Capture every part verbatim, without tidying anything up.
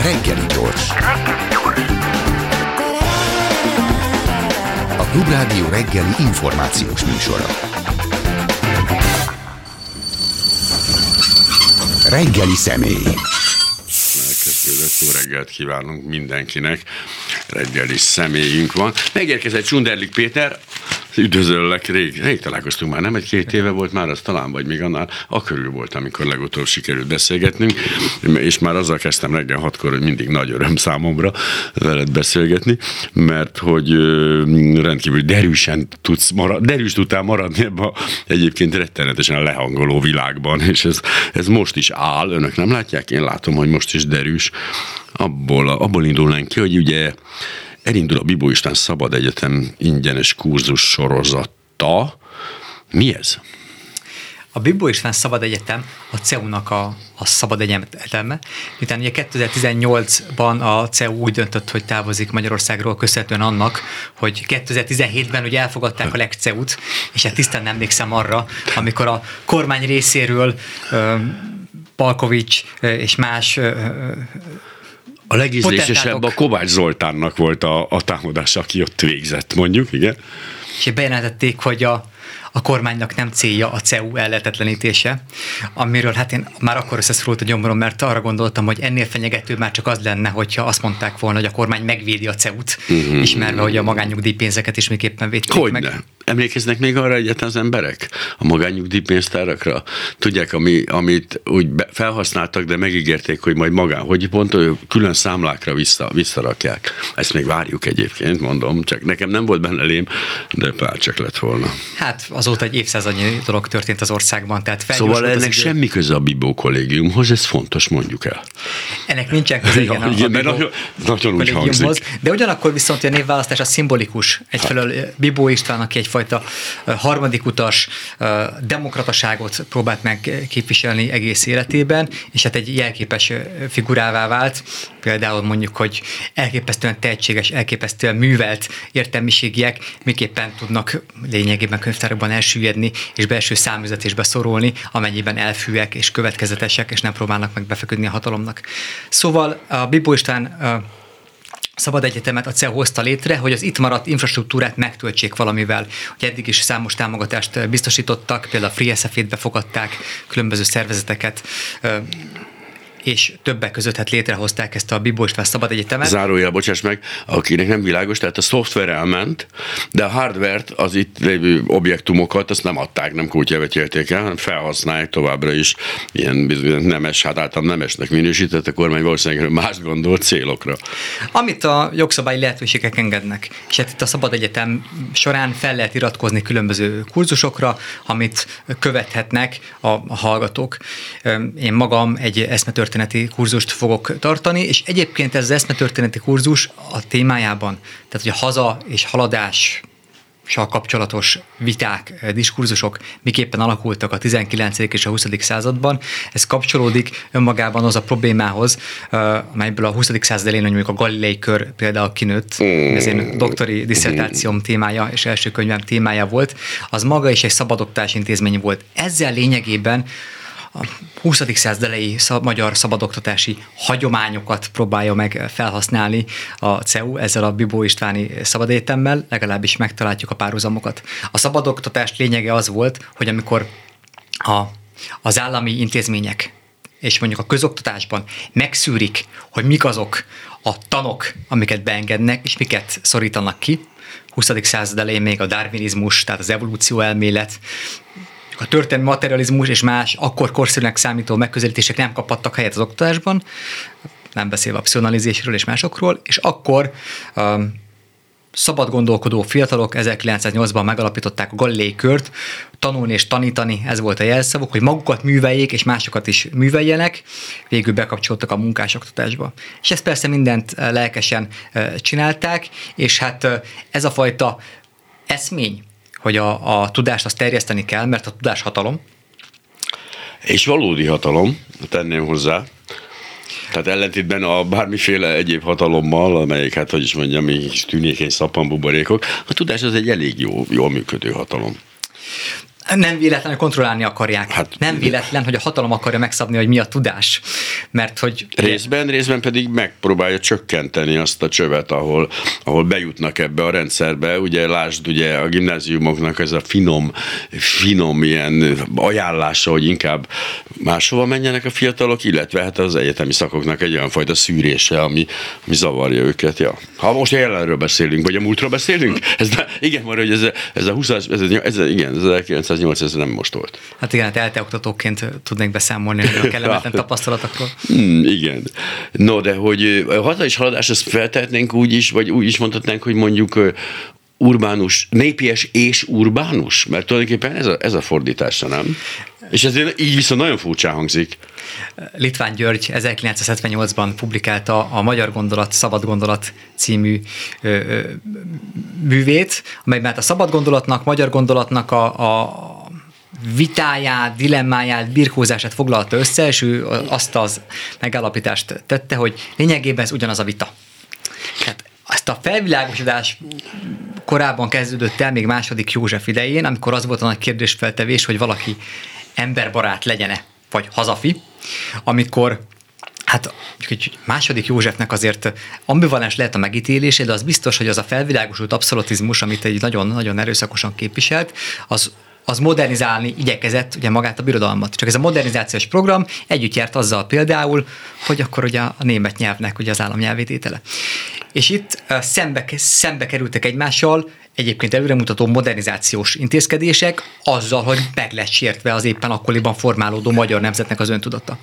Reggeli gyors. A Klubrádió reggeli információs műsora. Reggeli személy. Elkezdődött, jó reggelt kívánunk mindenkinek. Reggeli személyünk van. Megérkezett Sunderlik Péter. Üdvözöllek, rég, rég találkoztunk már, nem egy-két éve volt már, az talán, vagy még annál, akörül volt, amikor legutóbb sikerült beszélgetnünk, és már azzal kezdtem reggel hatkor, hogy mindig nagy öröm számomra veled beszélgetni, mert hogy rendkívül derűsen tudsz marad, derűs tudtál maradni ebben a egyébként rettenetesen lehangoló világban, és ez, ez most is áll, önök nem látják, én látom, hogy most is derűs. Abból, abból indulnánk ki, hogy ugye elindul a Bibó István Szabad Egyetem ingyenes kurzus sorozata. Mi ez? A Bibó István Szabad Egyetem a cé e u-nak a, a szabad egyeteme, miután ugye kétezer-tizennyolcban a cé e u úgy döntött, hogy távozik Magyarországról köszönhetően annak, hogy kétezer-tizenhétben ugye elfogadták a Lex cé e u-t, és hát tisztán nem emlékszem arra, amikor a kormány részéről uh, Palkovics uh, és más uh, A legízlésesebb a Kovács Zoltánnak volt a, a támadás, aki ott végzett, mondjuk, igen. És bejelentették, hogy a, a kormánynak nem célja a cé e u ellehetetlenítése, amiről hát én már akkor összeszorult a gyomrom, mert arra gondoltam, hogy ennél fenyegető már csak az lenne, hogyha azt mondták volna, hogy a kormány megvédi a cé e u-t, mm-hmm. ismerve, hogy a magánnyugdíjpénzeket is miképpen védték Hogyne. meg. Emlékeznek még arra egyáltalán az emberek? A magánnyugdíjpénztárakra? Tudják, ami, amit úgy felhasználtak, de megígérték, hogy majd magán, hogy pont külön számlákra vissza, visszarakják. Ezt még várjuk egyébként, mondom, csak nekem nem volt benne lém, de pár csak lett volna. Hát azóta egy évszázadnyi dolog történt az országban, tehát Szóval ennek semmi köze a Bibó kollégiumhoz, ez fontos, mondjuk el. Ennek nincsen köze, igen, ja, igen, a Bibó nagyon, nagyon úgy hangzik. De ugyanakkor viszont a névválasztás a szimbolikus. Egyfelől Bibó István, aki egyfajta harmadik utas demokrataságot próbált meg képviselni egész életében, és hát egy jelképes figurává vált. Például mondjuk, hogy elképesztően tehetséges, elképesztően művelt értelmiségiek miképpen tudnak lényegében könyvtárokban elsüllyedni, és belső számüzetésbe szorulni, amennyiben elfűek és következetesek, és nem próbálnak meg befeküdni a hatalomnak. Szóval a Bibó István Szabad Egyetemet a cé e u hozta létre, hogy az itt maradt infrastruktúrát megtöltsék valamivel. Hogy eddig is számos támogatást biztosítottak, például a Free es ef-et befogadták, különböző szervezeteket, és többek között hát létrehozták ezt a Bibó István Szabad Egyetemet. Zárójel, bocsáss meg, akinek nem világos, tehát a szoftver elment, de a hardvert, az itt lévő objektumokat, azt nem adták, nem kútjavetélték el, hanem felhasználják továbbra is ilyen nemes, hát általában nemesnek minősített, a kormány valószínűleg más gondolt célokra. Amit a jogszabályi lehetőségek engednek. És hát itt a Szabad Egyetem során fel lehet iratkozni különböző kurzusokra, amit követhetnek a, a hallgatók. Én magam egy eszmetörténeti kurzust fogok tartani, és egyébként ez az eszmetörténeti kurzus a témájában, tehát hogy a haza és haladással kapcsolatos viták, diskurzusok miképpen alakultak a tizenkilencedik és a huszadik században. Ez kapcsolódik önmagában az a problémához, amelyből a huszadik század elején mondjuk a Galilei kör például kinőtt, ez én doktori diszertációm témája és első könyvem témája volt, az maga is egy szabadoktatási intézmény volt. Ezzel lényegében a huszadik század elejé szab- magyar szabadoktatási hagyományokat próbálja meg felhasználni a cé e u ezzel a Bibó Istváni Szabad Egyetemmel, legalábbis megtaláljuk a párhuzamokat. A szabadoktatás lényege az volt, hogy amikor a, az állami intézmények és mondjuk a közoktatásban megszűrik, hogy mik azok a tanok, amiket beengednek, és miket szorítanak ki. huszadik század elején még a darwinizmus, tehát az evolúció elmélet, a történelmi materializmus és más akkor korszerűnek számító megközelítések nem kaphattak helyet az oktatásban, nem beszélve a pszichoanalízisről és másokról, és akkor um, szabad gondolkodó fiatalok ezerkilencszáznyolcban megalapították a Galilei kört, tanulni és tanítani, ez volt a jelszavuk, hogy magukat műveljék és másokat is műveljenek, végül bekapcsoltak a munkásoktatásba. És ezt persze mindent lelkesen csinálták, és hát ez a fajta eszmény, hogy a, a tudást azt terjeszteni kell, mert a tudás hatalom. És valódi hatalom, tenném hozzá. Tehát ellentétben a bármiféle egyéb hatalommal, amelyik, hát hogy is mondjam, így tűnékeny szappanbuborékok, a tudás az egy elég jó, jól működő hatalom. Nem véletlen, hogy kontrollálni akarják. Hát, nem véletlen, hogy a hatalom akarja megszabni, hogy mi a tudás. Mert hogy... Részben, részben pedig megpróbálja csökkenteni azt a csövet, ahol, ahol bejutnak ebbe a rendszerbe. Ugye lásd, ugye a gimnáziumoknak ez a finom, finom ilyen ajánlása, hogy inkább máshova menjenek a fiatalok, illetve hát az egyetemi szakoknak egy olyan fajta szűrése, ami, ami zavarja őket. Ja. Ha most jelenről beszélünk, vagy a múltról beszélünk, ez, igen, már, hogy ez a, ez a húszas, ez, ez, igen, ez ezerkilencszáznyolc, ez nem most volt. Hát igen, hát elteoktatóként tudnék beszámolni a kellemetlen tapasztalatokról. Hmm, igen. No, de hogy a hazai haladás, ezt feltehetnénk úgy is, vagy úgy is mondhatnánk, hogy mondjuk urbánus, népies és urbánus? Mert tulajdonképpen ez a, ez a fordítása, nem? És ez így viszont nagyon furcsán hangzik. Litván György ezerkilencszázhetvennyolcban publikálta a Magyar Gondolat, Szabad Gondolat című ö, ö, művét, amelyben a szabad gondolatnak, magyar gondolatnak a, a vitáját, dilemmáját, birkózását foglalta össze, és ő azt az megállapítást tette, hogy lényegében ez ugyanaz a vita. Tehát azt a felvilágosodás korábban kezdődött el, még második József idején, amikor az volt a nagy kérdésfeltevés, hogy valaki emberbarát legyen-e, vagy hazafi, amikor hát második Józsefnek azért ambivalens lehet a megítélése, de az biztos, hogy az a felvilágosult abszolutizmus, amit egy nagyon-nagyon erőszakosan képviselt, az az modernizálni igyekezett ugye magát a birodalmat. Csak ez a modernizációs program együtt járt azzal például, hogy akkor ugye a német nyelvnek ugye az államnyelvététele. És itt szembe, szembe kerültek egymással egyébként előremutató modernizációs intézkedések azzal, hogy meg lett sértve az éppen akkoriban formálódó magyar nemzetnek az öntudata.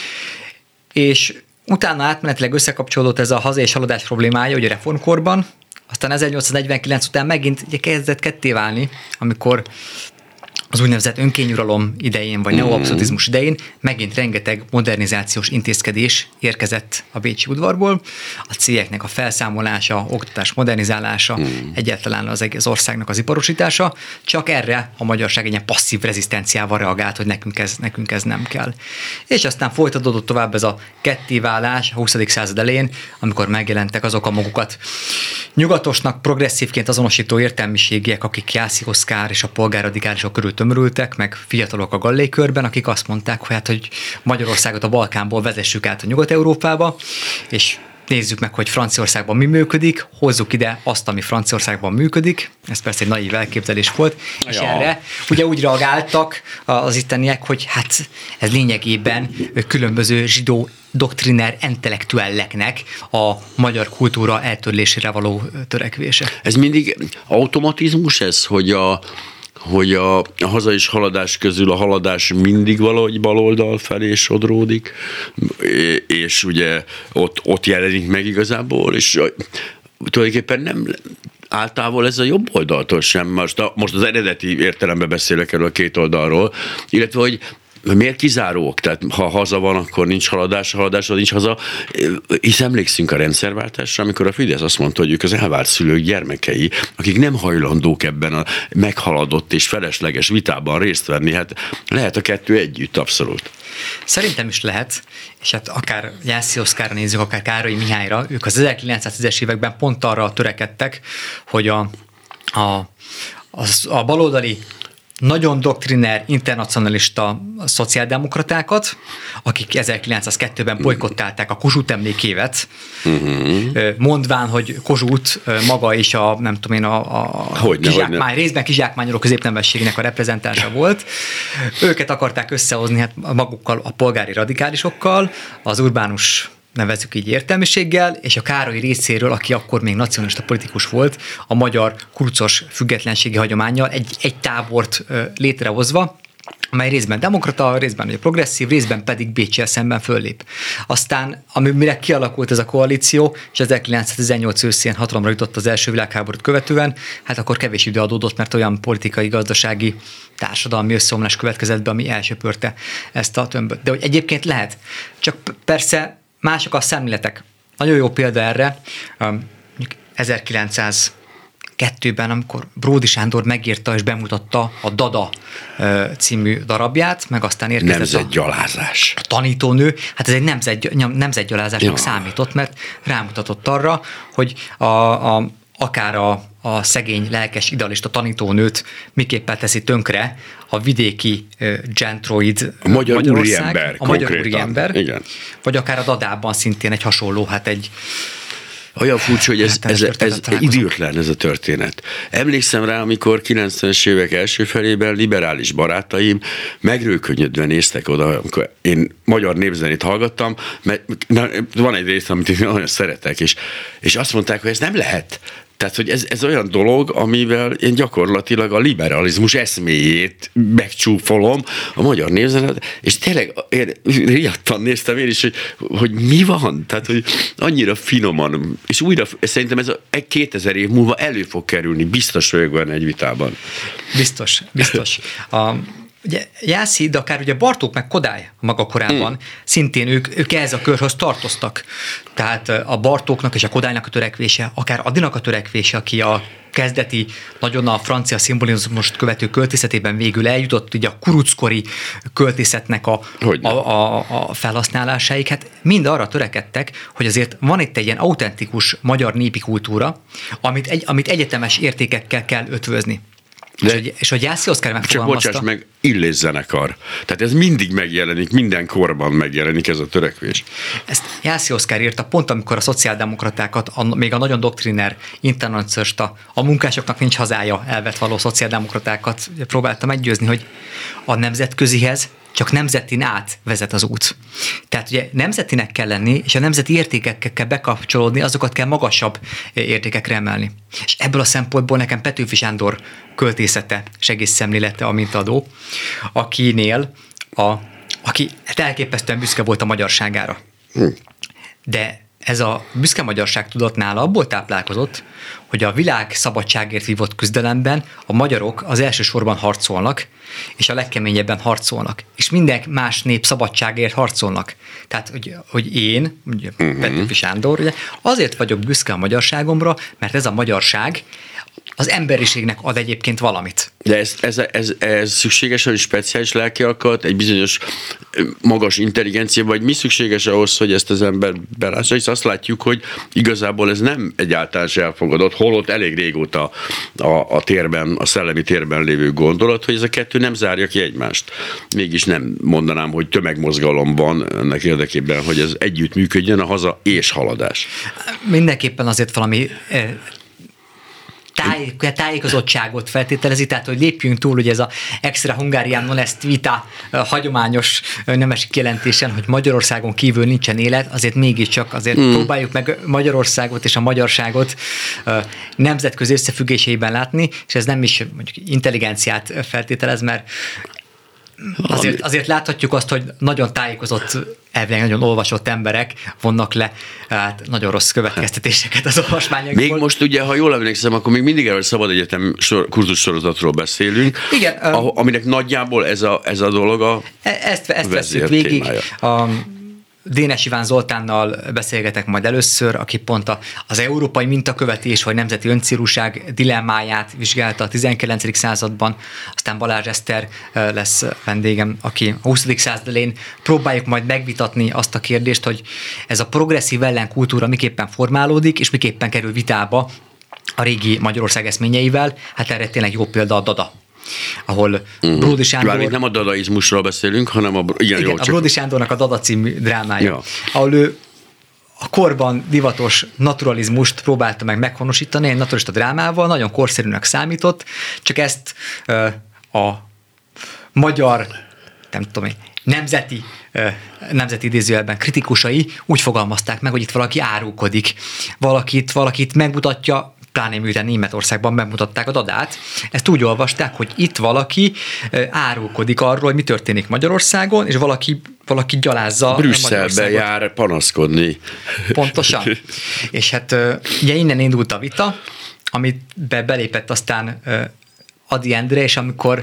És utána átmenetileg összekapcsolódott ez a haza és haladás problémája, ugye reformkorban, aztán ezernyolcszáznegyvenkillenc után megint ugye kezdett ketté válni, amikor az úgynevezett önkényuralom idején, vagy neoabszolutizmus idején megint rengeteg modernizációs intézkedés érkezett a bécsi udvarból. A cégeknek a felszámolása, oktatás modernizálása, mm. egyáltalán az egész országnak az iparosítása, csak erre a magyarság egy ilyen passzív rezisztenciával reagált, hogy nekünk ez, nekünk ez nem kell. És aztán folytatódott tovább ez a kettéválás a huszadik század elején, amikor megjelentek azok a magukat nyugatosnak, progresszívként azonosító értelmiségiek, akik Jászai Oszkár és a polgárradikálisok körül tömörültek, meg fiatalok a gallékörben, akik azt mondták, hogy, hát, hogy Magyarországot a Balkánból vezessük át a Nyugat-Európába, és nézzük meg, hogy Franciaországban mi működik, hozzuk ide azt, ami Franciaországban működik, ez persze egy naív elképzelés volt, ja. És erre ugye úgy reagáltak az itteniek, hogy hát ez lényegében különböző zsidó doktriner intellektuelleknek a magyar kultúra eltörlésére való törekvése. Ez mindig automatizmus ez, hogy a hogy a, a haza és haladás közül a haladás mindig valahogy baloldal felé sodródik, és ugye ott, ott jelenik meg igazából, és tulajdonképpen nem általában ez a jobb oldaltól sem, most, a, most az eredeti értelemben beszélek erről a két oldalról, illetve hogy miért kizárók? Tehát ha haza van, akkor nincs haladás, ha haladásra nincs haza. Hisz emlékszünk a rendszerváltásra, amikor a Fidesz azt mondta, hogy ők az elvált szülők gyermekei, akik nem hajlandók ebben a meghaladott és felesleges vitában részt venni. Hát lehet a kettő együtt, abszolút. Szerintem is lehet, és hát akár Jászai Oszkárra nézzük, akár Károly Mihályra, ők az ezerkilencszáztízes években pont arra törekedtek, hogy a, a, a, a baloldali nagyon doktriner, internacionalista szociáldemokratákat, akik ezerkilencszázkettőben bolykottálták a Kossuth emlékévet, uh-huh. mondván, hogy Kossuth maga is a, nem tudom én, a, a hogyne, kizsákmány, hogyne. részben kizsákmányoló középnemességnek a reprezentánsa volt. Őket akarták összehozni hát magukkal, a polgári radikálisokkal, az urbánus nevezzük így értelmiséggel, és a Károly részéről, aki akkor még nacionalista politikus volt, a magyar kurucos függetlenségi hagyománnyal egy, egy tábort ö, létrehozva, amely részben demokrata, részben ugye progresszív, részben pedig Béccsel szemben föllép. Aztán, amire kialakult ez a koalíció, és ezerkilencszáztizennyolc őszén hatalomra jutott az első világháborút követően, hát akkor kevés idő adódott, mert olyan politikai, gazdasági, társadalmi összeomlás következett be, ami elsöpörte ezt a tömböt. De hogy egyébként lehet. Csak persze mások a szemléletek. Nagyon jó példa erre, ezerkilencszázkettőben, amikor Bródy Sándor megírta és bemutatta a Dada című darabját, meg aztán érkezett nemzetgyalázás. A tanítónő, hát ez egy nemzet, nemzetgyalázásnak ja. számított, mert rámutatott arra, hogy a, a, akár a, a szegény, lelkes, idealista tanítónőt miképpen teszi tönkre a vidéki uh, gentroid a magyar Magyarország, úriember, a magyar úriember, igen. Vagy akár a Dadában szintén egy hasonló, hát egy olyan furcsa, hogy ez, ez, ez, ez időtlen ez a történet. Emlékszem rá, amikor kilencvenes évek első felében liberális barátaim megrőkönyödve néztek oda, amikor én magyar népzenét hallgattam, mert na, van egy rész, amit én nagyon szeretek, és, és azt mondták, hogy ez nem lehet. Tehát, hogy ez, ez olyan dolog, amivel én gyakorlatilag a liberalizmus eszméjét megcsúfolom a magyar népzenet, és tényleg én riadtan néztem én is, hogy, hogy mi van? Tehát, hogy annyira finoman, és újra, szerintem ez a kétezer év múlva elő fog kerülni, biztos vagyok benne egy vitában. Biztos, biztos. A Ugye Jászai, de akár ugye Bartók meg Kodály maga korában, hmm. szintén ők, ők ehhez a körhöz tartoztak. Tehát a Bartóknak és a Kodálynak a törekvése, akár Adinak a törekvése, aki a kezdeti, nagyon a francia szimbolizmust követő költészetében végül eljutott, ugye a kuruckori költészetnek a, a, a, a felhasználásáig, hát mind arra törekedtek, hogy azért van itt egy ilyen autentikus magyar népi kultúra, amit, egy, amit egyetemes értékekkel kell ötvözni. De és, és hogy Jászai Oszkár megfogalmazta. Csak bocsáss meg, Illés zenekar. Tehát ez mindig megjelenik, minden korban megjelenik ez a törekvés. Ezt Jászai Oszkár írta pont, amikor a szociáldemokratákat, a, még a nagyon doktriner, internacionalista, a munkásoknak nincs hazája elvet való szociáldemokratákat próbálta meggyőzni, hogy a nemzetközihez csak nemzetin át vezet az út. Tehát ugye nemzetinek kell lenni, és a nemzeti értékekkel kell bekapcsolódni, azokat kell magasabb értékekre emelni. És ebből a szempontból nekem Petőfi Sándor költészete, segész szemlélete a mintadó, akinél, a, aki elképesztően büszke volt a magyarságára. Hm. De ez a büszke magyarság tudat nála abból táplálkozott, hogy a világ szabadságért vívott küzdelemben a magyarok az elsősorban harcolnak, és a legkeményebben harcolnak. És minden más nép szabadságért harcolnak. Tehát, hogy, hogy én, ugye uh-huh. Petőfi Sándor, ugye, azért vagyok büszke a magyarságomra, mert ez a magyarság az emberiségnek ad egyébként valamit. De ez, ez, ez, ez szükséges, hogy speciális lelki akarat, egy bizonyos magas intelligencia, vagy mi szükséges ahhoz, hogy ezt az ember belássa, és azt látjuk, hogy igazából ez nem egyáltalán se elfogadott, holott elég régóta a, a térben, a szellemi térben lévő gondolat, hogy ez a kettő nem zárja ki egymást. Mégis nem mondanám, hogy tömegmozgalom van ennek érdekében, hogy ez együtt működjön, a haza és haladás. Mindenképpen azért valami Táj, tájékozottságot feltételezi, tehát hogy lépjünk túl, hogy ez a extra Hungarian non est vita hagyományos nemesi kijelentésen, hogy Magyarországon kívül nincsen élet, azért mégiscsak azért hmm. próbáljuk meg Magyarországot és a magyarságot nemzetközi összefüggéseiben látni, és ez nem is mondjuk intelligenciát feltételez, mert Azért, azért láthatjuk azt, hogy nagyon tájékozott, elvileg nagyon olvasott emberek vonnak le hát, nagyon rossz következtetéseket az olvasmányokból. Még most ugye, ha jól emlékszem, akkor még mindig erről Szabad Egyetem sor, kurzus-sorozatról beszélünk, igen, a, aminek nagyjából ez a, ez a dolog a Ezt, ezt veszük végig. A Dénes Iván Zoltánnal beszélgetek majd először, aki pont a, az európai mintakövetés vagy nemzeti öncélúság dilemmáját vizsgálta a tizenkilencedik században, aztán Balázs Eszter lesz vendégem, aki a huszadik század elején próbáljuk majd megvitatni azt a kérdést, hogy ez a progresszív ellenkultúra miképpen formálódik, és miképpen kerül vitába a régi Magyarország eszményeivel. Hát erre tényleg jó példa a Dada, ahol uh-huh. Bródi Sándor... Bár nem a dadaizmusról beszélünk, hanem a... Igen, igen, jó, a Bródi Sándornak a Dada című drámája, ja. ahol ő a korban divatos naturalizmust próbálta meg meghonosítani egy naturalista drámával, nagyon korszerűnek számított, csak ezt uh, a magyar, nem tudom én, nemzeti, uh, nemzeti idézőjelben kritikusai úgy fogalmazták meg, hogy itt valaki árulkodik, valakit, valakit megmutatja, pláne miután Németországban bemutatták a Dadát, ezt úgy olvasták, hogy itt valaki árulkodik arról, hogy mi történik Magyarországon, és valaki, valaki gyalázza Brüsszelbe jár panaszkodni. Pontosan. És hát ugye innen indult a vita, amit be belépett aztán Ady Endre, és amikor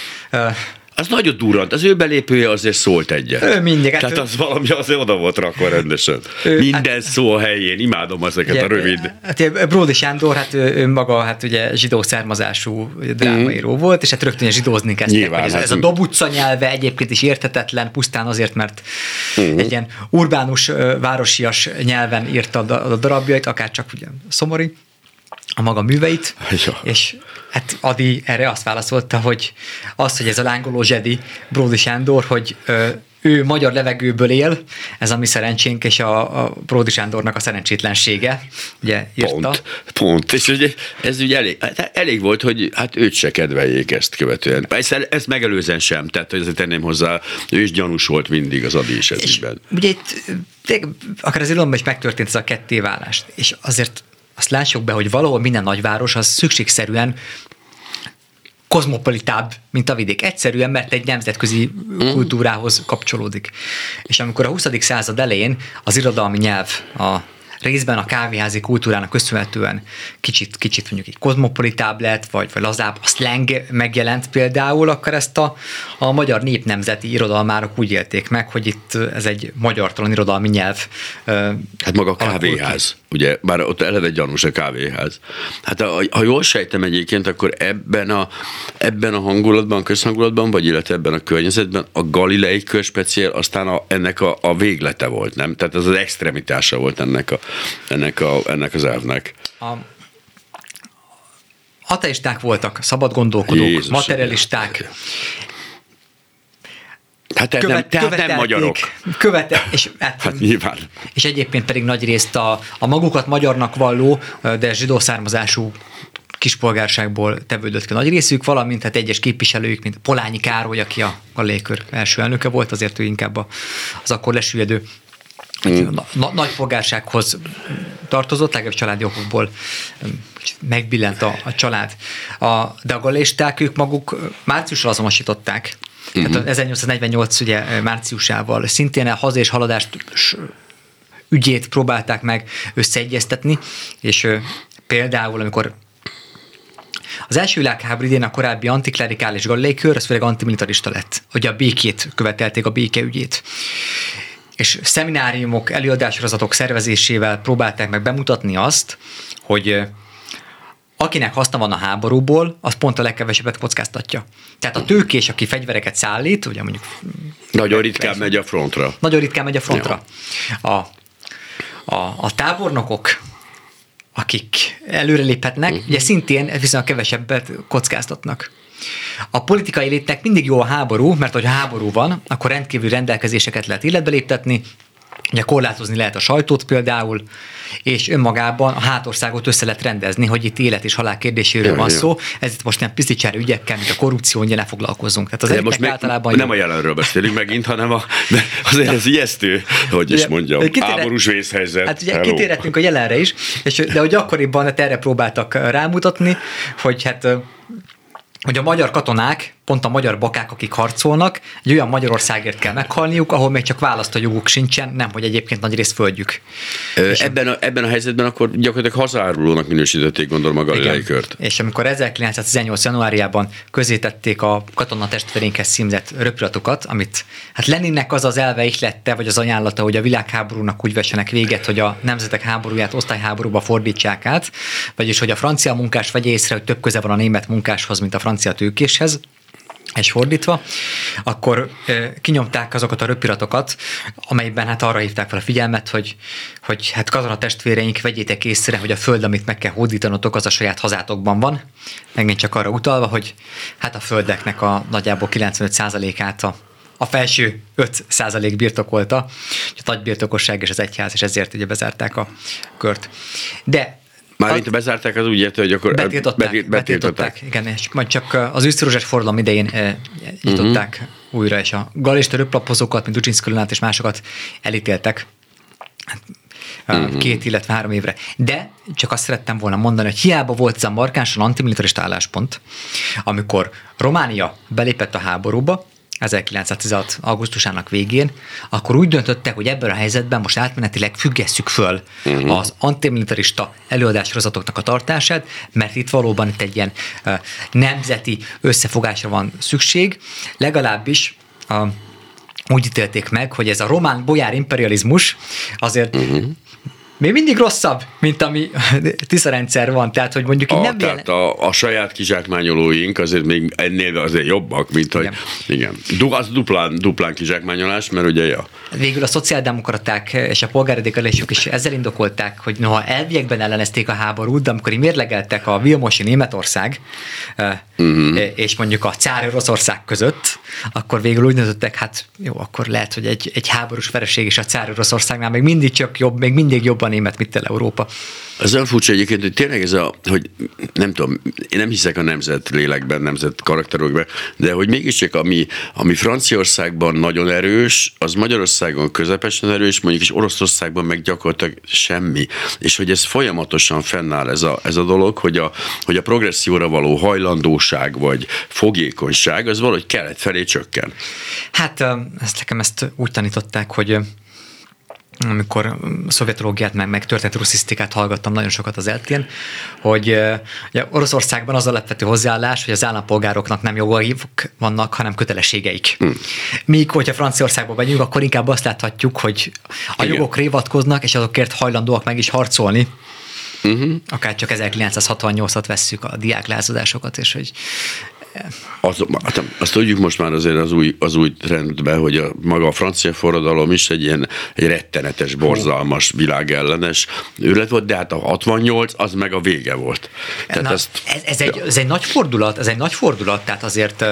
az nagyon durrant, az ő belépője azért szólt egyet. Ő mindig. Tehát az valami azért oda volt rakva rendesen. Ő, Minden hát, szó a helyén, imádom ezeket ugye, a rövid. Hát Bródi Sándor, hát ő, ő maga hát ugye zsidó származású drámaíró mm. volt, és hát rögtön ugye zsidózni kezdtek. Nyilván, ez, hát, ez a Dobutca nyelve egyébként is érthetetlen, pusztán azért, mert mm. egy ilyen urbánus, városias nyelven írta a darabjait, akár csak ugye szomori. a maga műveit, Ja. és hát Ady erre azt válaszolta, hogy az, hogy ez a lángoló zsedi, Bródy Sándor, hogy ö, ő magyar levegőből él, ez a mi szerencsénk, és a, a Bródy Sándornak a szerencsétlensége, ugye írta. Pont, pont. És ugye ez ugye elég, hát elég volt, hogy hát őt se kedveljék ezt követően. Ezt, ezt megelőzen sem, tehát ezért tenném hozzá, ő is gyanús volt mindig az Ady is ez ügyben. Ugye itt akár az irodalomban is megtörtént ez a kettéválás, és azért azt lássuk be, hogy valahol minden nagyváros az szükségszerűen kozmopolitább, mint a vidék. Egyszerűen, mert egy nemzetközi kultúrához kapcsolódik. És amikor a huszadik század elején az irodalmi nyelv a részben a kávéházi kultúrának köszönhetően kicsit, kicsit mondjuk egy kozmopolitább lett, vagy, vagy lazább, a slang megjelent például, akkor ezt a, a magyar népnemzeti irodalmárok úgy élték meg, hogy itt ez egy magyartalan irodalmi nyelv. Hát maga a kávéház, ugye, bár ott eleve gyanús a kávéház. Hát ha jól sejtem egyébként, akkor ebben a, ebben a hangulatban, közhangulatban, vagy illetve ebben a környezetben a Galilei kör speciál aztán a, ennek a, a véglete volt, nem? Tehát az az extremitása volt ennek a Ennek, a, ennek az elvnek. A ateisták voltak, szabad gondolkodók, Jézus, materialisták. Hát tehát, Követ, nem, tehát nem magyarok. Követel, és, hát, hát nyilván. És egyébként pedig nagyrészt a, a magukat magyarnak valló, de zsidó származású kispolgárságból tevődött ki nagy részük, valamint hát egyes képviselők, mint Polányi Károly, aki a Galilei kör első elnöke volt, azért ő inkább az akkor lesüllyedő Mm. Na, nagy polgársághoz tartozott, legalább családi okokból megbillent a, a család. A, de a galileisták ők maguk márciusra azonosították. Mm-hmm. Tehát ezernyolcszáznegyvennyolc ugye, márciusával szintén a haza és haladást ügyét próbálták meg összeegyeztetni, és például, amikor az első világháború idén a korábbi antiklerikális Galilei kör, az főleg antimilitarista lett, hogy a békét követelték, a békeügyét. És szemináriumok, előadássorozatok szervezésével próbálták meg bemutatni azt, hogy akinek haszna van a háborúból, az pont a legkevesebbet kockáztatja. Tehát a tőkés, aki fegyvereket szállít, ugye mondjuk... Nagyon ritkán megy a frontra. Nagyon ritkán megy a frontra. Ja. A, a, a tábornokok, akik előreléphetnek, uh-huh. ugye szintén viszont kevesebbet kockáztatnak. A politikai élitnek mindig jó a háború, mert ha háború van, akkor rendkívül rendelkezéseket lehet életbe léptetni, ugye korlátozni lehet a sajtót például, és önmagában a hátországot össze lehet rendezni, hogy itt élet és halál kérdéséről van szó. Ez itt most nem piszlicsári ügyekkel, mint a korrupció, ugye ne foglalkozzunk. Tehát az de most általában nem jó. A jelenről beszélünk megint, hanem a, de azért ez ijesztő, hogy is mondjam, háborús vészhelyzet. Hát ugye kitérhetünk a jelenre is, és, de hogy akkoriban hát erre próbáltak rámutatni, hogy hát hogy a magyar katonák, pont a magyar bakák, akik harcolnak, egy olyan Magyarországért kell meghalniuk, ahol még csak választójoguk sincsen, nem, hogy egyébként nagy rész földjük. Ö, ebben, a, ebben a helyzetben akkor gyakorlatilag hazárulónak minősítették, gondolom, a Galilei kört. És amikor ezerkilencszáztizennyolc januárjában közzétették a katonatestvéreinkhez címzett röpiratokat, amit hát Leninnek az az elve ihlette, vagy az ajánlata, hogy a világháborúnak úgy vessenek véget, hogy a nemzetek háborúját osztályháborúba fordítsák át, vagyis hogy a francia munkás vegye észre, hogy több köze van a német munkáshoz, mint a francia tőkéshez, és fordítva, akkor e, kinyomták azokat a röpiratokat, amelyben hát arra hívták fel a figyelmet, hogy, hogy hát katonatestvéreink, vegyétek észre, hogy a föld, amit meg kell hódítanotok, az a saját hazátokban van. Megint csak arra utalva, hogy hát a földeknek a nagyjából kilencvenöt százalékát a, a felső öt százalék birtokolta, a nagy birtokosság és az egyház, és ezért ugye bezárták a kört. De Mármint a... bezárták, az úgy érte, hogy akkor betiltották. Betiltották, betiltották. Igen, és majd csak az őszörözses forradalom idején e, nyitották uh-huh. újra, és a galista röplapozókat, mint Ducsinszky Lunát és másokat elítéltek uh-huh. két, illetve három évre. De csak azt szerettem volna mondani, hogy hiába volt ez a markánsan antimilitarista álláspont, amikor Románia belépett a háborúba, ezerkilencszáztizenhat augusztusának végén, akkor úgy döntöttek, hogy ebben a helyzetben most átmenetileg függesszük föl uh-huh. az antimilitarista előadássorozatoknak a tartását, mert itt valóban itt egy ilyen uh, nemzeti összefogásra van szükség, legalábbis uh, úgy ítélték meg, hogy ez a román bojár imperializmus azért uh-huh. még mindig rosszabb, mint ami tiszarendszer van, tehát hogy mondjuk így a, nem tehát a, a saját kizsákmányolóink azért még ennél azért jobbak, mint hogy igen. igen. Az duplán, duplán kizsákmányolás, mert ugye ja. Végül a szociáldemokraták és a polgárradikalisok is ezzel indokolták, hogy noha elviekben ellenezték a háborút, de amikor mérlegeltek a Vilmosi Németország uh-huh. és mondjuk a cári Oroszország között, akkor végül úgy döntöttek, hát jó, akkor lehet, hogy egy, egy háborús vereség is a cári Oroszországnál még mindig csak jobb, még mindig jobb a német, mint el Európa. Az olyan furcsa egyébként, hogy tényleg ez a, hogy nem tudom, én nem hiszek a nemzet lélekben, nemzet karakterokban, de hogy mégiscsak ami, ami Franciaországban nagyon erős, az Magyarországon közepesen erős, mondjuk is Oroszországban meg gyakorlatilag semmi. És hogy ez folyamatosan fennáll ez a, ez a dolog, hogy a, hogy a progresszióra való hajlandóság vagy fogékonyság, az valahogy kelet felé csökken. Hát ezt nekem ezt úgy tanították, hogy amikor szovjetológiát meg, meg történet russzisztikát hallgattam nagyon sokat az eltén, hogy ugye Oroszországban az alapvető hozzáállás, hogy az állampolgároknak nem jogaik vannak, hanem kötelességeik. Hmm. Míg, hogyha Franciaországban vagyunk, akkor inkább azt láthatjuk, hogy a Igen. jogok révatkoznak, és azokért hajlandóak meg is harcolni. Uh-huh. Akár csak ezerkilencszázhatvannyolcat vesszük, a diáklázadásokat, és hogy Az, azt tudjuk most már azért az új, az új trendben, hogy a, maga a francia forradalom is egy ilyen egy rettenetes, borzalmas, világellenes őrület volt, de hát a hatvannyolc az meg a vége volt. Tehát Na, ezt, ez, ez, egy, ez egy nagy fordulat, ez egy nagy fordulat, tehát azért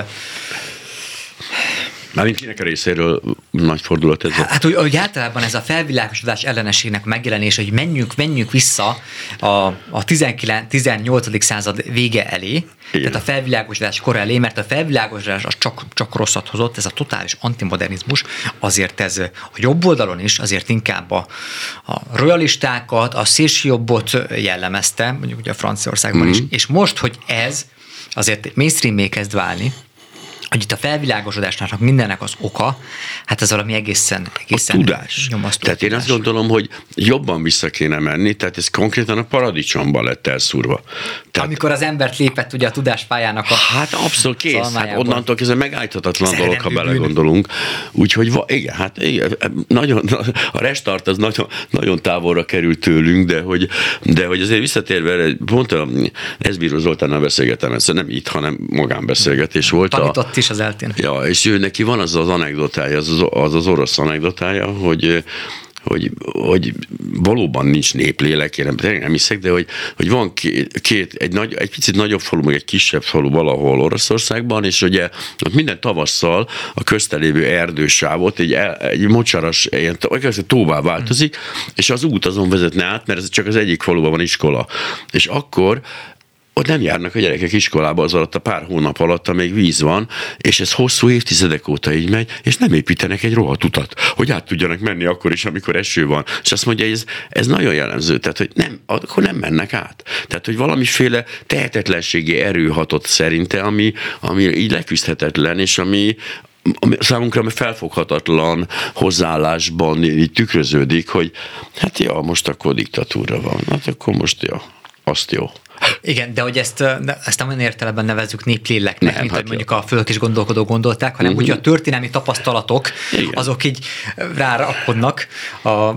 Mármint kinek a részéről nagy fordulat ez? Hát, hogy, hogy általában ez a felvilágosodás ellenességnek megjelenése, hogy menjünk, menjünk vissza a, a tizennyolcadik század vége elé, Igen. tehát a felvilágosodás kor elé, mert a felvilágosodás az csak, csak rosszat hozott, ez a totális antimodernizmus, azért ez a jobb oldalon is, azért inkább a, a royalistákat, a szélsőjobbot jellemezte, mondjuk ugye a Franciaországban mm-hmm. is, és most, hogy ez azért mainstream-mé kezd válni, hogy itt a felvilágosodásnak mindennek az oka, hát ez valami egészen, egészen a tudás. Nyomasztó. Tehát tudás. Én azt gondolom, hogy jobban vissza kéne menni, tehát ez konkrétan a paradicsomban lett elszúrva. Tehát, amikor az embert lépett ugye a tudáspályának a Hát abszolút kész, hát onnantól ez megállíthatatlan dolog, ha belegondolunk. Úgyhogy igen, hát igen, nagyon, a restart az nagyon, nagyon távolra került tőlünk, de hogy, de hogy azért visszatérve, pont a Eszbíró Zoltánnal beszélgetem, ez nem itt, hanem magánbeszélgetés volt. Tanított is az eltén. Ja, és ő neki van az az anekdotája, az az, az, az orosz anekdotája, hogy Hogy, hogy valóban nincs néplélek, én nem, nem hiszek, de hogy, hogy van két, két egy, nagy, egy picit nagyobb falu, meg egy kisebb falu valahol Oroszországban, és ugye ott minden tavasszal a köztelévő erdősávot egy, egy mocsaras, ilyen tóvá változik, és az út azon vezetne át, mert ez csak az egyik faluban van iskola. És akkor ott nem járnak a gyerekek iskolába az alatt a pár hónap alatt, amíg víz van, és ez hosszú évtizedek óta így megy, és nem építenek egy rohadt utat, hogy át tudjanak menni akkor is, amikor eső van. És azt mondja, ez, ez nagyon jellemző, tehát hogy nem, akkor nem mennek át. Tehát, hogy valamiféle tehetetlenségi erő hatott szerinte, ami, ami így leküzdhetetlen, és ami, ami számunkra felfoghatatlan hozzáállásban így tükröződik, hogy hát ja, most akkor diktatúra van, hát akkor most ja, azt jó. Igen, de hogy ezt, ezt nem olyan értelemben nevezzük népléleknek, nem, mint hát hogy mondjuk a fölök is gondolkodók gondolták, hanem uh-huh. úgy a történelmi tapasztalatok, Igen. azok így rárakodnak a...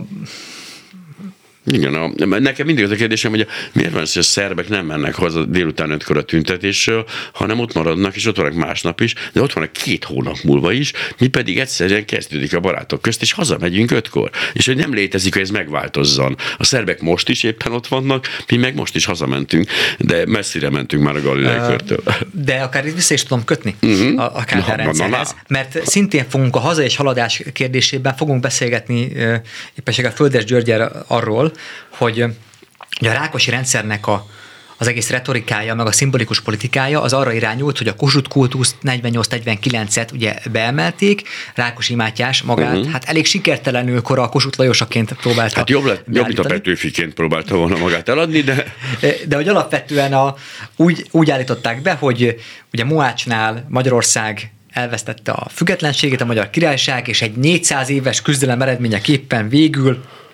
Igen, a, nekem mindig az a kérdésem, hogy a, miért van az, hogy a szerbek nem mennek haza délután ötkor a tüntetésről, hanem ott maradnak, és ott vannak másnap is, de ott vannak két hónap múlva is, mi pedig egyszerűen kezdődik a barátok közt, és hazamegyünk ötkor. És hogy nem létezik, hogy ez megváltozzon. A szerbek most is éppen ott vannak, mi meg most is hazamentünk, de messzire mentünk már a Galilei uh, körtől. De akár itt vissza is tudom kötni uh-huh. a, a Kádár rendszerhez, mert szintén fogunk a haza és haladás kérdésében fogunk beszélgetni uh, éppenséggel Földes Györgyel arról, hogy a Rákosi rendszernek a, az egész retorikája, meg a szimbolikus politikája az arra irányult, hogy a Kossuth kultuszt negyvennyolc negyvenkilencet ugye beemelték, Rákosi Mátyás magát, uh-huh. hát elég sikertelenül kora a Kossuth Lajosaként próbálta. Hát jobb, lett, jobb mint a Petőfiként próbálta volna magát eladni, de... De hogy alapvetően a, úgy, úgy állították be, hogy ugye Mohácsnál Magyarország elvesztette a függetlenségét, a Magyar Királyság, és egy négyszáz éves küzdelem eredményeképpen végül a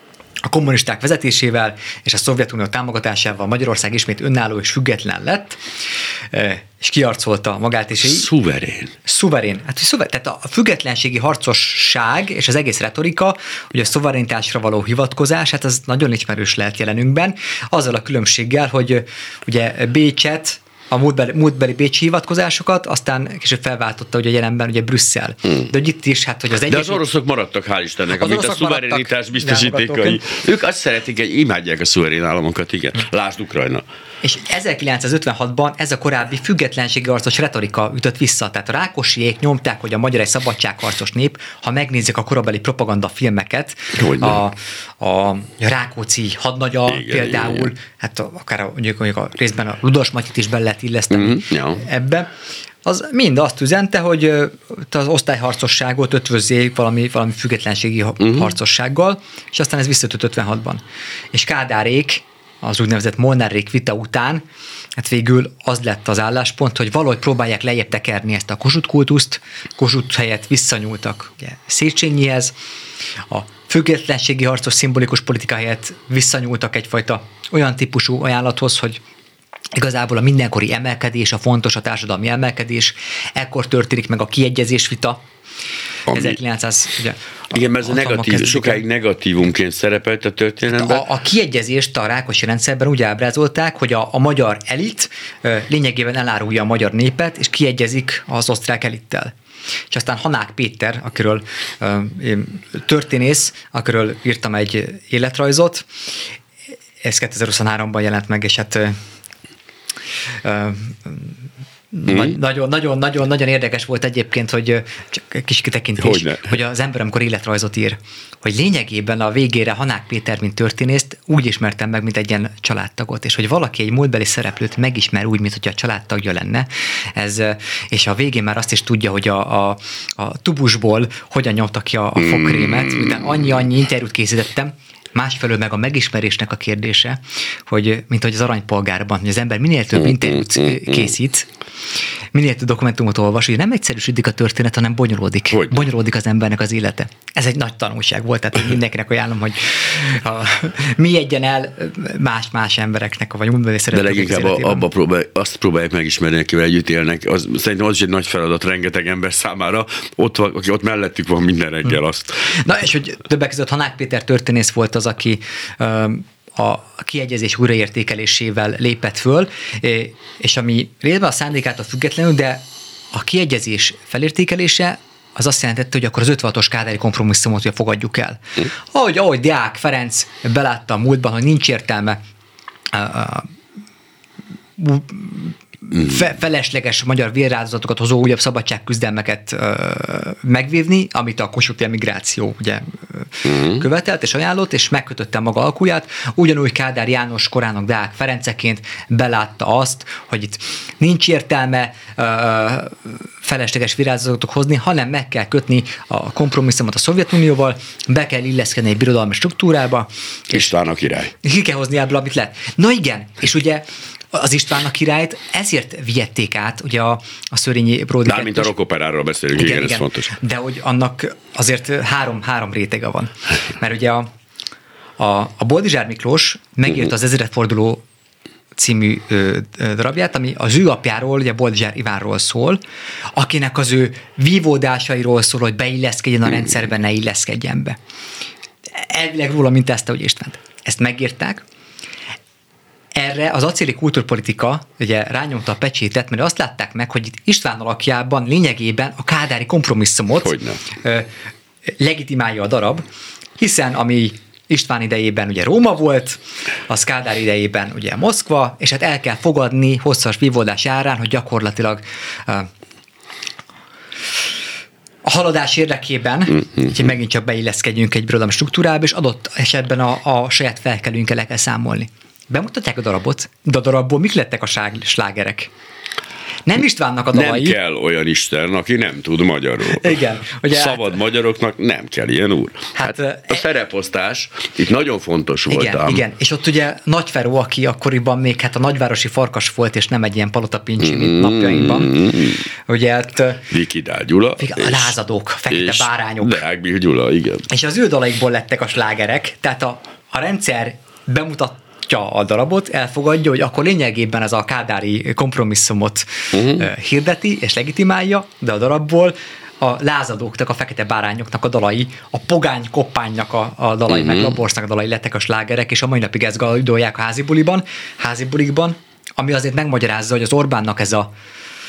a kommunisták vezetésével és a Szovjetunió támogatásával Magyarország ismét önálló és független lett, és kiarcolta magát. És szuverén. Szuverén. Hát, szuverén. Tehát a függetlenségi harcosság és az egész retorika, hogy a szuverenitásra való hivatkozás, hát ez nagyon ismerős lehet jelenünkben, azzal a különbséggel, hogy ugye Bécset, a múltbeli, múltbeli bécsi hivatkozásokat, aztán később felváltotta ugye jelenben ugye Brüsszel. Hmm. De itt is, hát, hogy az egyes... De az oroszok maradtak, hál' Istennek, amit a szuverenitás biztosítékai. Ők azt szeretik, hogy imádják a szuverén államokat, igen. Lásd Ukrajna. És ezerkilencszázötvenhatban ez a korábbi függetlenségi harcos retorika ütött vissza. Tehát a Rákosiék nyomták, hogy a magyar egy szabadságharcos nép, ha megnézzük a korabeli propagandafilmeket, a, a Rákóczi hadnagyar igen, például, igen, igen. hát akár a, mondjuk, mondjuk a részben a Ludas Matyit is be lehet illeszteni mm-hmm, ja. ebbe, az mind azt üzente, hogy az osztályharcosságot ötvözzék valami, valami függetlenségi mm-hmm. harcossággal, és aztán ez visszatött ötvenhatban. És Kádárék az úgynevezett Molnár-rék vita után, hát végül az lett az álláspont, hogy valahogy próbálják lejjebb tekerni ezt a Kossuth kultuszt, Kossuth helyett visszanyúltak ugye, Széchenyihez, a függetlenségi harcos szimbolikus politika helyett visszanyúltak egyfajta olyan típusú ajánlathoz, hogy igazából a mindenkori emelkedés, a fontos a társadalmi emelkedés, ekkor történik meg a kiegyezés vita, Ami... ezerkilencszáz Ugye, igen, mert ez a negatív, sokáig negatívumként szerepelt a történelemben. A, a kiegyezést a Rákosi rendszerben úgy ábrázolták, hogy a, a magyar elit lényegében elárulja a magyar népet, és kiegyezik az osztrák elittel. És aztán Hanák Péter, akiről uh, történész, akiről írtam egy életrajzot, ez kétezer-huszonháromban jelent meg, és hát uh, uh, Nagyon-nagyon-nagyon érdekes volt egyébként, hogy csak kis kitekintés, Hogyne. hogy az ember, amikor életrajzot ír, hogy lényegében a végére Hanák Péter, mint történészt úgy ismertem meg, mint egy ilyen családtagot, és hogy valaki egy múltbeli szereplőt megismer úgy, mint hogy a családtagja lenne, ez, és a végén már azt is tudja, hogy a, a, a tubusból hogyan nyomtak ki a, a fogkrémet, miután annyi-annyi interjút készítettem. Másfelől meg a megismerésnek a kérdése, hogy mint hogy az Aranypolgárban, hogy az ember minél több interjút készít, minél több dokumentumot olvas, hogy nem egyszerűsödik a történet, hanem bonyolódik. Hogy? Bonyolódik az embernek az élete. Ez egy nagy tanulság volt, tehát mindenkinek ajánlom, hogy a, mi egyen el más-más embereknek, vagy múltbeli szereplők. De leginkább abba próbál, azt próbálják megismerni, akivel együtt élnek. Az, szerintem az is egy nagy feladat rengeteg ember számára, ott, aki ott mellettük van minden reggel azt. Na, és hogy többek között Hanák Péter történész volt az, aki a kiegyezés újraértékelésével lépett föl, és ami részben a szándékától függetlenül, de a kiegyezés felértékelése az azt jelentette, hogy akkor az ötvenhatos kádári kompromisszumot ugye fogadjuk el. Ahogy, ahogy Deák Ferenc belátta a múltban, hogy nincs értelme Fe, felesleges magyar véráldozatokat hozó újabb szabadságküzdelmeket ö, megvívni, amit a kossuthi emigráció ugye uh-huh. követelt és ajánlott, és megkötötte maga alkuját. Ugyanúgy Kádár János korának Deák Ferenceként belátta azt, hogy itt nincs értelme ö, felesleges véráldozatokat hozni, hanem meg kell kötni a kompromisszumot a Szovjetunióval, be kell illeszkedni egy birodalmi struktúrába. István a király. Ki kell hozni ebből, amit lehet. Na igen, és ugye az István a királyt ezért vihették át, ugye a, a Szörényi Bródi. Mármint a rockoperáról beszélünk, igen, igen, igen, ez fontos. De hogy annak azért három, három rétege van. Mert ugye a, a, a Boldizsár Miklós megírta az Ezredforduló című ö, ö, darabját, ami az ő apjáról, ugye Boldizsár Ivánról szól, akinek az ő vívódásairól szól, hogy beilleszkedjen a rendszerben, ne illeszkedjen be. Elvileg róla mintázta, hogy Istvánt. Ezt megírták. Erre az acéli kultúrpolitika ugye rányomta a pecsétet, mert azt látták meg, hogy itt István alakjában lényegében a kádári kompromisszumot ö, legitimálja a darab, hiszen ami István idejében ugye Róma volt, az Kádár idejében ugye Moszkva, és hát el kell fogadni hosszas vívódás árán, hogy gyakorlatilag ö, a haladás érdekében, mm-hmm. hogy megint csak beilleszkedjünk egy birodalmi struktúrába, és adott esetben a, a saját felkelőnkkel le kell számolni. Bemutatják a darabot, de a darabból mik lettek a slágerek? Nem Istvánnak a dalai. Nem kell olyan Isten, aki nem tud magyarul. Igen. Ugye Szabad hát, magyaroknak nem kell ilyen úr. Hát, hát a szereposztás itt nagyon fontos volt. Igen, ám. igen. És ott ugye Nagy Feró, aki akkoriban még hát a nagyvárosi farkas volt, és nem egy ilyen palotapincsi, mint mm, napjainkban. Ugye hát... Vikidál Gyula. A lázadók, fekete bárányok. Deák Bill Gyula, igen. És az ő dalaikból lettek a slágerek, tehát a a rendszer bemutatja a darabot, elfogadja, hogy akkor lényegében ez a kádári kompromisszumot uh-huh. hirdeti és legitimálja, de a darabból a lázadóknak, a fekete bárányoknak a dalai, a pogány koppánynak a, a dalai, uh-huh. meg Laborsznak a dalai lettek a slágerek, és a mai napig ezt galidolják a házi buliban, házi bulikban, ami azért megmagyarázza, hogy az Orbánnak ez a